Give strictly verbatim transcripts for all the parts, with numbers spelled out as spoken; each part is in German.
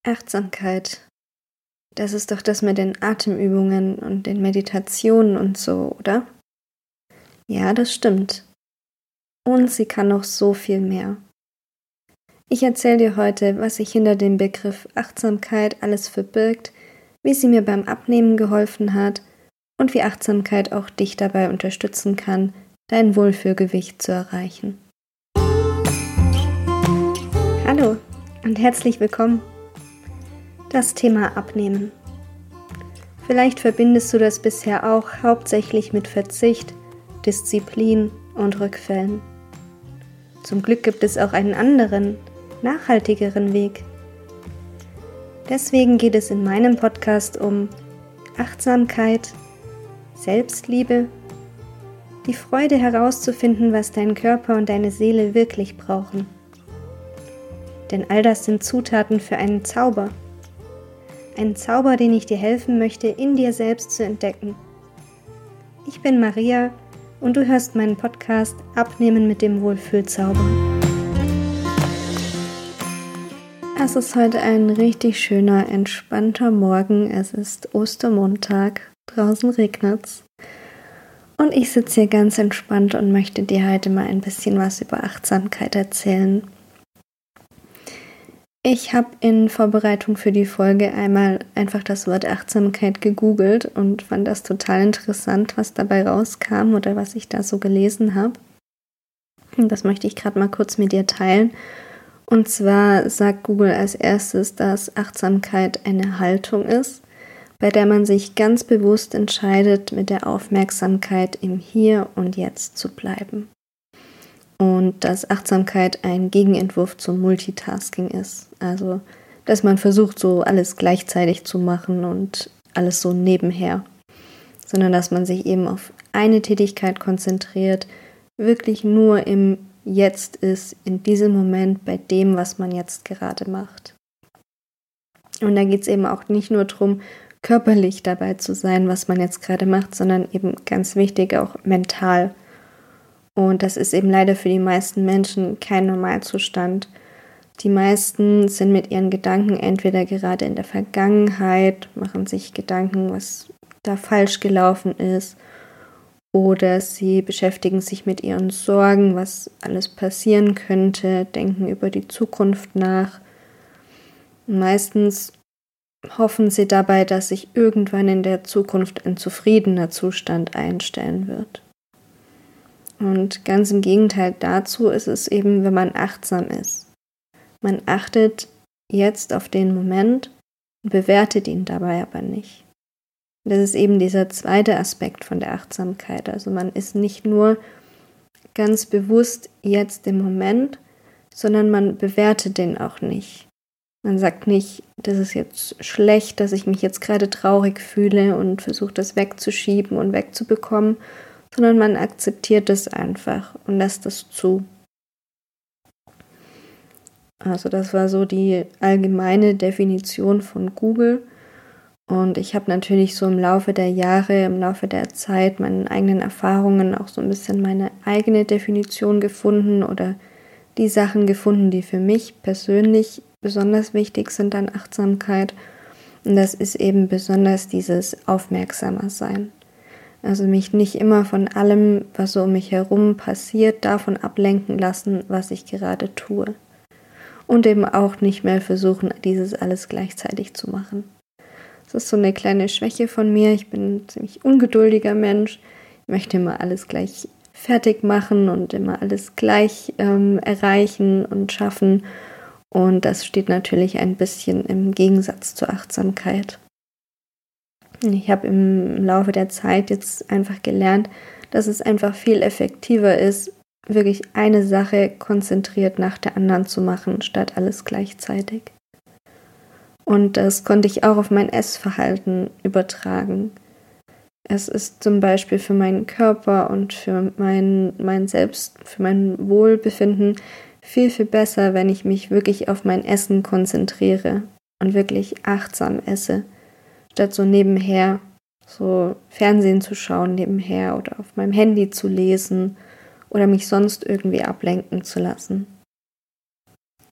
Achtsamkeit, das ist doch das mit den Atemübungen und den Meditationen und so, oder? Ja, das stimmt. Und sie kann noch so viel mehr. Ich erzähle dir heute, was sich hinter dem Begriff Achtsamkeit alles verbirgt, wie sie mir beim Abnehmen geholfen hat und wie Achtsamkeit auch dich dabei unterstützen kann, dein Wohlfühlgewicht zu erreichen. Hallo und herzlich willkommen. Das Thema Abnehmen. Vielleicht verbindest du das bisher auch hauptsächlich mit Verzicht, Disziplin und Rückfällen. Zum Glück gibt es auch einen anderen, nachhaltigeren Weg. Deswegen geht es in meinem Podcast um Achtsamkeit, Selbstliebe, die Freude herauszufinden, was dein Körper und deine Seele wirklich brauchen. Denn all das sind Zutaten für einen Zauber. Ein Zauber, den ich dir helfen möchte, in dir selbst zu entdecken. Ich bin Maria und du hörst meinen Podcast Abnehmen mit dem Wohlfühlzauber. Es ist heute ein richtig schöner, entspannter Morgen. Es ist Ostermontag, draußen regnet's. Und ich sitze hier ganz entspannt und möchte dir heute mal ein bisschen was über Achtsamkeit erzählen. Ich habe in Vorbereitung für die Folge einmal einfach das Wort Achtsamkeit gegoogelt und fand das total interessant, was dabei rauskam oder was ich da so gelesen habe. Und das möchte ich gerade mal kurz mit dir teilen. Und zwar sagt Google als erstes, dass Achtsamkeit eine Haltung ist, bei der man sich ganz bewusst entscheidet, mit der Aufmerksamkeit im Hier und Jetzt zu bleiben. Und dass Achtsamkeit ein Gegenentwurf zum Multitasking ist. Also, dass man versucht, so alles gleichzeitig zu machen und alles so nebenher. Sondern dass man sich eben auf eine Tätigkeit konzentriert, wirklich nur im Jetzt ist, in diesem Moment bei dem, was man jetzt gerade macht. Und da geht es eben auch nicht nur darum, körperlich dabei zu sein, was man jetzt gerade macht, sondern eben ganz wichtig auch mental. Und das ist eben leider für die meisten Menschen kein Normalzustand. Die meisten sind mit ihren Gedanken entweder gerade in der Vergangenheit, machen sich Gedanken, was da falsch gelaufen ist, oder sie beschäftigen sich mit ihren Sorgen, was alles passieren könnte, denken über die Zukunft nach. Meistens hoffen sie dabei, dass sich irgendwann in der Zukunft ein zufriedener Zustand einstellen wird. Und ganz im Gegenteil dazu ist es eben, wenn man achtsam ist. Man achtet jetzt auf den Moment und bewertet ihn dabei aber nicht. Das ist eben dieser zweite Aspekt von der Achtsamkeit. Also man ist nicht nur ganz bewusst jetzt im Moment, sondern man bewertet den auch nicht. Man sagt nicht, das ist jetzt schlecht, dass ich mich jetzt gerade traurig fühle und versucht das wegzuschieben und wegzubekommen, sondern man akzeptiert es einfach und lässt es zu. Also das war so die allgemeine Definition von Google. Und ich habe natürlich so im Laufe der Jahre, im Laufe der Zeit, meinen eigenen Erfahrungen auch so ein bisschen meine eigene Definition gefunden oder die Sachen gefunden, die für mich persönlich besonders wichtig sind an Achtsamkeit. Und das ist eben besonders dieses Aufmerksamer sein. Also mich nicht immer von allem, was so um mich herum passiert, davon ablenken lassen, was ich gerade tue. Und eben auch nicht mehr versuchen, dieses alles gleichzeitig zu machen. Das ist so eine kleine Schwäche von mir. Ich bin ein ziemlich ungeduldiger Mensch. Ich möchte immer alles gleich fertig machen und immer alles gleich ähm, erreichen und schaffen. Und das steht natürlich ein bisschen im Gegensatz zur Achtsamkeit. Ich habe im Laufe der Zeit jetzt einfach gelernt, dass es einfach viel effektiver ist, wirklich eine Sache konzentriert nach der anderen zu machen, statt alles gleichzeitig. Und das konnte ich auch auf mein Essverhalten übertragen. Es ist zum Beispiel für meinen Körper und für mein, mein Selbst, für mein Wohlbefinden viel, viel besser, wenn ich mich wirklich auf mein Essen konzentriere und wirklich achtsam esse, statt so nebenher so Fernsehen zu schauen nebenher oder auf meinem Handy zu lesen oder mich sonst irgendwie ablenken zu lassen.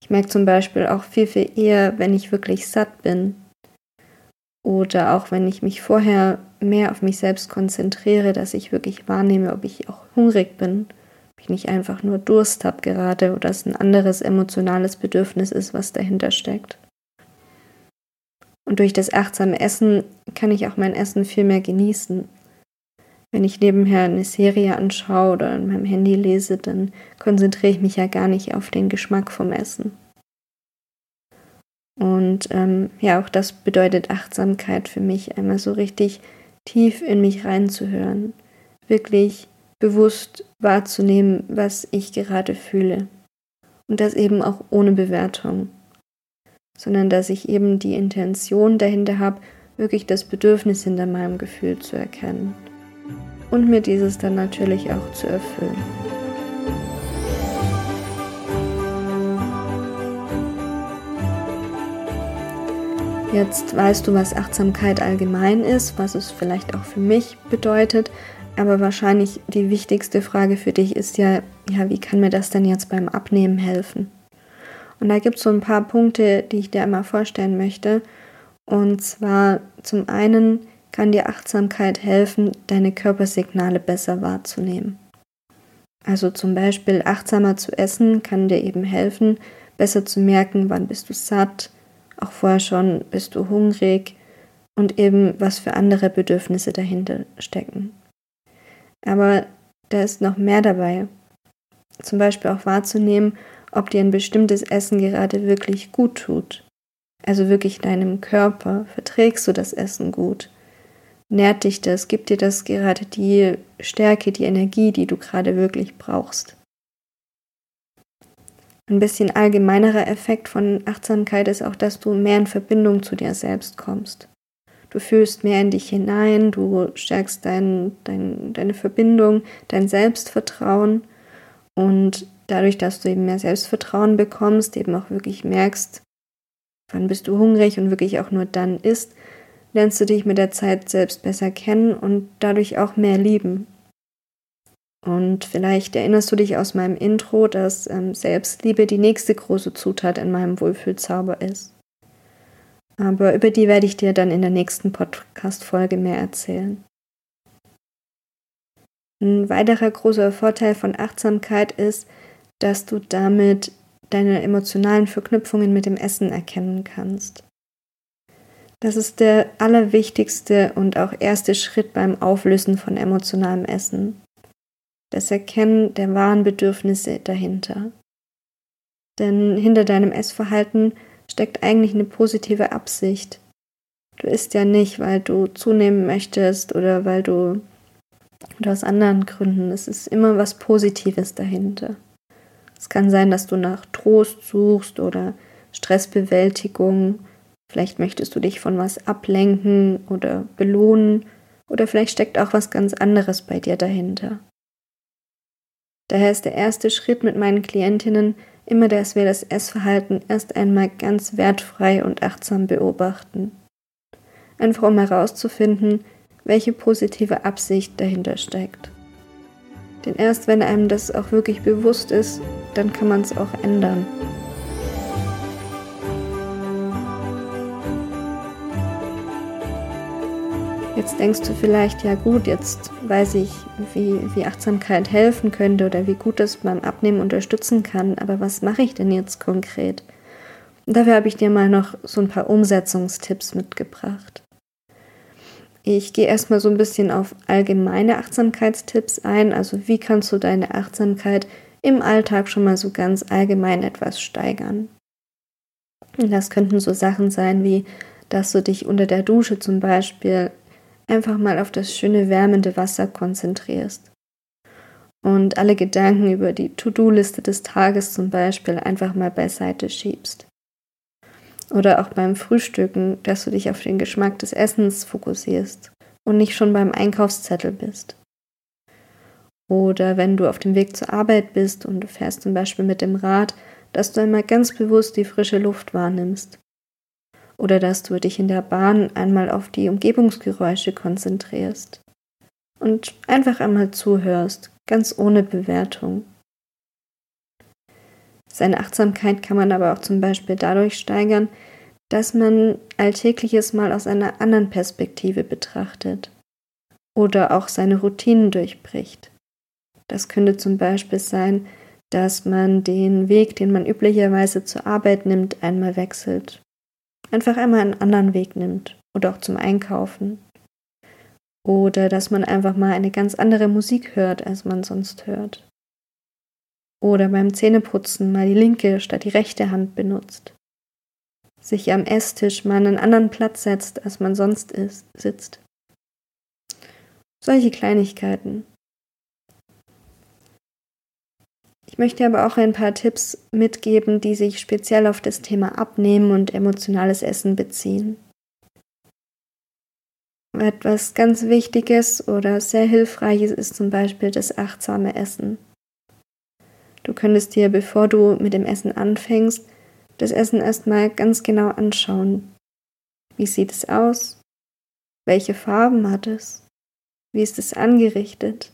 Ich merke zum Beispiel auch viel, viel eher, wenn ich wirklich satt bin. Oder auch wenn ich mich vorher mehr auf mich selbst konzentriere, dass ich wirklich wahrnehme, ob ich auch hungrig bin, ob ich nicht einfach nur Durst habe gerade oder es ein anderes emotionales Bedürfnis ist, was dahinter steckt. Und durch das achtsame Essen kann ich auch mein Essen viel mehr genießen. Wenn ich nebenher eine Serie anschaue oder an meinem Handy lese, dann konzentriere ich mich ja gar nicht auf den Geschmack vom Essen. Und ähm, ja, auch das bedeutet Achtsamkeit für mich, einmal so richtig tief in mich reinzuhören, wirklich bewusst wahrzunehmen, was ich gerade fühle. Und das eben auch ohne Bewertung, sondern dass ich eben die Intention dahinter habe, wirklich das Bedürfnis hinter meinem Gefühl zu erkennen und mir dieses dann natürlich auch zu erfüllen. Jetzt weißt du, was Achtsamkeit allgemein ist, was es vielleicht auch für mich bedeutet, aber wahrscheinlich die wichtigste Frage für dich ist ja, ja, wie kann mir das denn jetzt beim Abnehmen helfen? Und da gibt es so ein paar Punkte, die ich dir einmal vorstellen möchte. Und zwar zum einen kann dir Achtsamkeit helfen, deine Körpersignale besser wahrzunehmen. Also zum Beispiel achtsamer zu essen kann dir eben helfen, besser zu merken, wann bist du satt, auch vorher schon bist du hungrig und eben was für andere Bedürfnisse dahinter stecken. Aber da ist noch mehr dabei. Zum Beispiel auch wahrzunehmen, ob dir ein bestimmtes Essen gerade wirklich gut tut. Also wirklich deinem Körper. Verträgst du das Essen gut? Nährt dich das? Gibt dir das gerade die Stärke, die Energie, die du gerade wirklich brauchst? Ein bisschen allgemeinerer Effekt von Achtsamkeit ist auch, dass du mehr in Verbindung zu dir selbst kommst. Du fühlst mehr in dich hinein, du stärkst dein, dein, deine Verbindung, dein Selbstvertrauen und dadurch, dass du eben mehr Selbstvertrauen bekommst, eben auch wirklich merkst, wann bist du hungrig und wirklich auch nur dann isst, lernst du dich mit der Zeit selbst besser kennen und dadurch auch mehr lieben. Und vielleicht erinnerst du dich aus meinem Intro, dass ähm, Selbstliebe die nächste große Zutat in meinem Wohlfühlzauber ist. Aber über die werde ich dir dann in der nächsten Podcast-Folge mehr erzählen. Ein weiterer großer Vorteil von Achtsamkeit ist, dass du damit deine emotionalen Verknüpfungen mit dem Essen erkennen kannst. Das ist der allerwichtigste und auch erste Schritt beim Auflösen von emotionalem Essen. Das Erkennen der wahren Bedürfnisse dahinter. Denn hinter deinem Essverhalten steckt eigentlich eine positive Absicht. Du isst ja nicht, weil du zunehmen möchtest oder weil du oder aus anderen Gründen. Es ist immer was Positives dahinter. Es kann sein, dass du nach Trost suchst oder Stressbewältigung. Vielleicht möchtest du dich von was ablenken oder belohnen oder vielleicht steckt auch was ganz anderes bei dir dahinter. Daher ist der erste Schritt mit meinen Klientinnen immer, dass wir das Essverhalten erst einmal ganz wertfrei und achtsam beobachten. Einfach um herauszufinden, welche positive Absicht dahinter steckt. Denn erst wenn einem das auch wirklich bewusst ist, dann kann man es auch ändern. Jetzt denkst du vielleicht, ja gut, jetzt weiß ich, wie, wie Achtsamkeit helfen könnte oder wie gut das beim Abnehmen unterstützen kann, aber was mache ich denn jetzt konkret? Und dafür habe ich dir mal noch so ein paar Umsetzungstipps mitgebracht. Ich gehe erstmal so ein bisschen auf allgemeine Achtsamkeitstipps ein, also wie kannst du deine Achtsamkeit im Alltag schon mal so ganz allgemein etwas steigern. Und das könnten so Sachen sein wie, dass du dich unter der Dusche zum Beispiel einfach mal auf das schöne wärmende Wasser konzentrierst und alle Gedanken über die To-Do-Liste des Tages zum Beispiel einfach mal beiseite schiebst. Oder auch beim Frühstücken, dass du dich auf den Geschmack des Essens fokussierst und nicht schon beim Einkaufszettel bist. Oder wenn du auf dem Weg zur Arbeit bist und du fährst zum Beispiel mit dem Rad, dass du einmal ganz bewusst die frische Luft wahrnimmst. Oder dass du dich in der Bahn einmal auf die Umgebungsgeräusche konzentrierst und einfach einmal zuhörst, ganz ohne Bewertung. Seine Achtsamkeit kann man aber auch zum Beispiel dadurch steigern, dass man Alltägliches mal aus einer anderen Perspektive betrachtet oder auch seine Routinen durchbricht. Das könnte zum Beispiel sein, dass man den Weg, den man üblicherweise zur Arbeit nimmt, einmal wechselt. Einfach einmal einen anderen Weg nimmt oder auch zum Einkaufen. Oder dass man einfach mal eine ganz andere Musik hört, als man sonst hört. Oder beim Zähneputzen mal die linke statt die rechte Hand benutzt. Sich am Esstisch mal an einen anderen Platz setzt, als man sonst ist, sitzt. Solche Kleinigkeiten. Ich möchte aber auch ein paar Tipps mitgeben, die sich speziell auf das Thema Abnehmen und emotionales Essen beziehen. Etwas ganz Wichtiges oder sehr Hilfreiches ist zum Beispiel das achtsame Essen. Du könntest dir, bevor du mit dem Essen anfängst, das Essen erstmal ganz genau anschauen. Wie sieht es aus? Welche Farben hat es? Wie ist es angerichtet?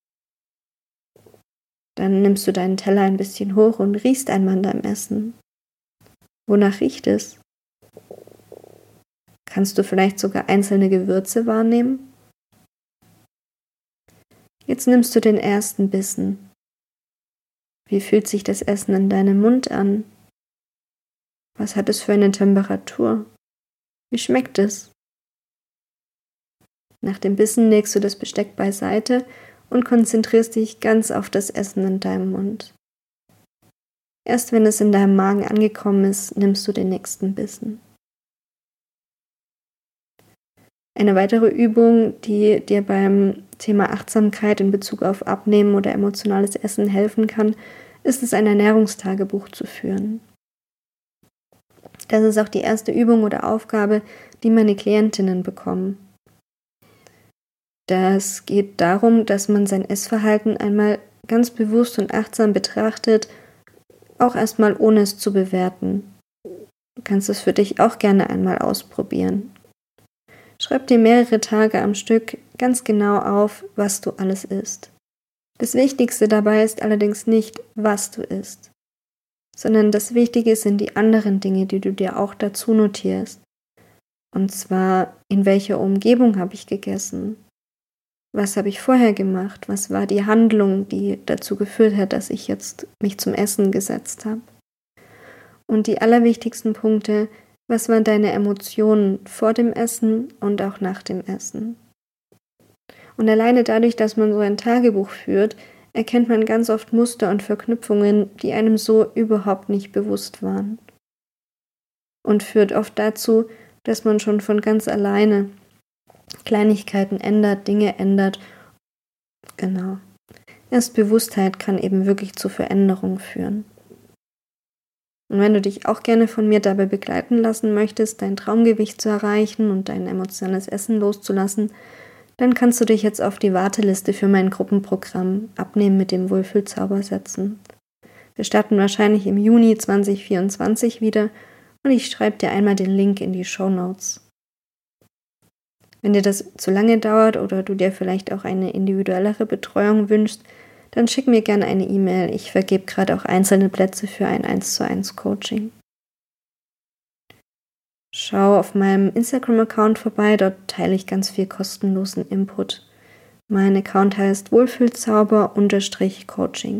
Dann nimmst du deinen Teller ein bisschen hoch und riechst einmal an deinem Essen. Wonach riecht es? Kannst du vielleicht sogar einzelne Gewürze wahrnehmen? Jetzt nimmst du den ersten Bissen. Wie fühlt sich das Essen in deinem Mund an? Was hat es für eine Temperatur? Wie schmeckt es? Nach dem Bissen legst du das Besteck beiseite und konzentrierst dich ganz auf das Essen in deinem Mund. Erst wenn es in deinem Magen angekommen ist, nimmst du den nächsten Bissen. Eine weitere Übung, die dir beim Thema Achtsamkeit in Bezug auf Abnehmen oder emotionales Essen helfen kann, ist es, ein Ernährungstagebuch zu führen. Das ist auch die erste Übung oder Aufgabe, die meine Klientinnen bekommen. Das geht darum, dass man sein Essverhalten einmal ganz bewusst und achtsam betrachtet, auch erstmal ohne es zu bewerten. Du kannst es für dich auch gerne einmal ausprobieren. Schreib dir mehrere Tage am Stück ganz genau auf, was du alles isst. Das Wichtigste dabei ist allerdings nicht, was du isst, sondern das Wichtige sind die anderen Dinge, die du dir auch dazu notierst. Und zwar, in welcher Umgebung habe ich gegessen? Was habe ich vorher gemacht? Was war die Handlung, die dazu geführt hat, dass ich jetzt mich zum Essen gesetzt habe? Und die allerwichtigsten Punkte, was waren deine Emotionen vor dem Essen und auch nach dem Essen? Und alleine dadurch, dass man so ein Tagebuch führt, erkennt man ganz oft Muster und Verknüpfungen, die einem so überhaupt nicht bewusst waren. Und führt oft dazu, dass man schon von ganz alleine Kleinigkeiten ändert, Dinge ändert. Genau. Erst Bewusstheit kann eben wirklich zu Veränderungen führen. Und wenn du dich auch gerne von mir dabei begleiten lassen möchtest, dein Traumgewicht zu erreichen und dein emotionales Essen loszulassen, dann kannst du dich jetzt auf die Warteliste für mein Gruppenprogramm Abnehmen mit dem Wohlfühlzauber setzen. Wir starten wahrscheinlich im Juni zwanzig vierundzwanzig wieder und ich schreibe dir einmal den Link in die Shownotes. Wenn dir das zu lange dauert oder du dir vielleicht auch eine individuellere Betreuung wünschst, dann schick mir gerne eine E-Mail. Ich vergebe gerade auch einzelne Plätze für ein eins zu eins Coaching. Schau auf meinem Instagram-Account vorbei, dort teile ich ganz viel kostenlosen Input. Mein Account heißt Wohlfühlzauber-Coaching.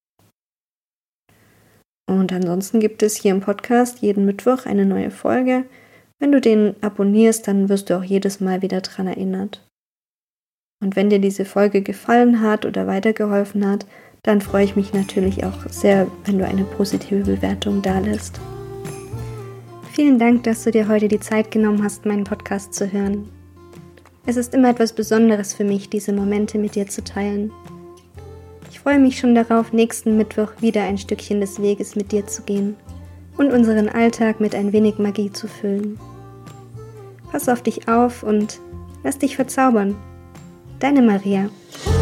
Und ansonsten gibt es hier im Podcast jeden Mittwoch eine neue Folge. Wenn du den abonnierst, dann wirst du auch jedes Mal wieder daran erinnert. Und wenn dir diese Folge gefallen hat oder weitergeholfen hat, dann freue ich mich natürlich auch sehr, wenn du eine positive Bewertung dalässt. Vielen Dank, dass du dir heute die Zeit genommen hast, meinen Podcast zu hören. Es ist immer etwas Besonderes für mich, diese Momente mit dir zu teilen. Ich freue mich schon darauf, nächsten Mittwoch wieder ein Stückchen des Weges mit dir zu gehen und unseren Alltag mit ein wenig Magie zu füllen. Pass auf dich auf und lass dich verzaubern. Deine Maria.